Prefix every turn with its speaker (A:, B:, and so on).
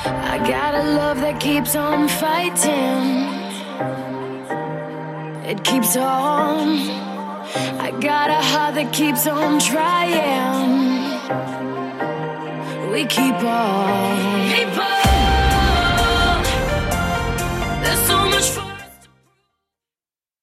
A: I got a love that keeps on fighting. It keeps on. I got a heart that keeps on trying. We keep on.